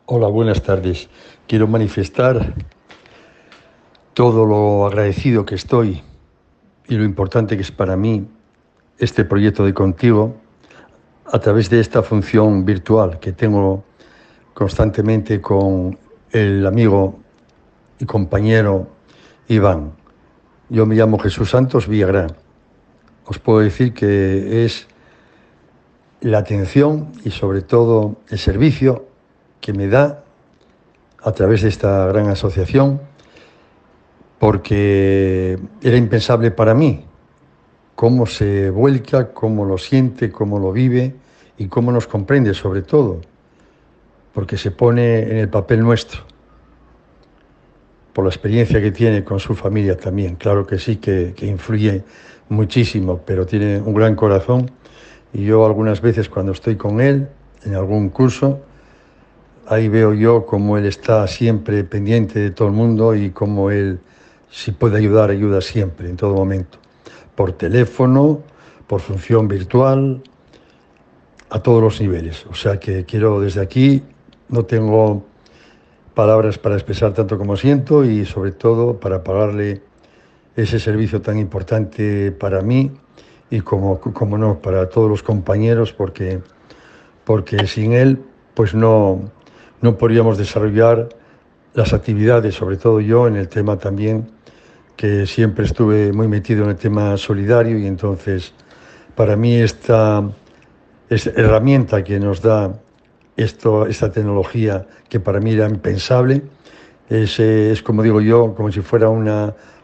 Hola, buenas tardes. Quiero manifestar todo lo agradecido que estoy y lo importante que es para mí este proyecto de Contigo a través de esta función virtual que tengo constantemente con el amigo y compañero Iván. Yo me llamo Jesús Santos Villagrán. Os puedo decir que es la atención y sobre todo el servicio que me da a través de esta gran asociación, porque era impensable para mí cómo se vuelca, cómo lo siente, cómo lo vive y cómo nos comprende sobre todo, porque se pone en el papel nuestro, por la experiencia que tiene con su familia también. Claro que sí, que influye muchísimo, pero tiene un gran corazón y yo algunas veces cuando estoy con él en algún curso, ahí veo yo cómo él está siempre pendiente de todo el mundo y cómo él, si puede ayudar, ayuda siempre, en todo momento, por teléfono, por función virtual, a todos los niveles. O sea que quiero desde aquí, no tengo palabras para expresar tanto como siento y sobre todo para pagarle ese servicio tan importante para mí y como no, para todos los compañeros, porque sin él pues no podríamos desarrollar las actividades, sobre todo yo en el tema también, que siempre estuve muy metido en el tema solidario y entonces para mí esta herramienta que nos da esta tecnología que para mí era impensable, es como digo yo, como si fuera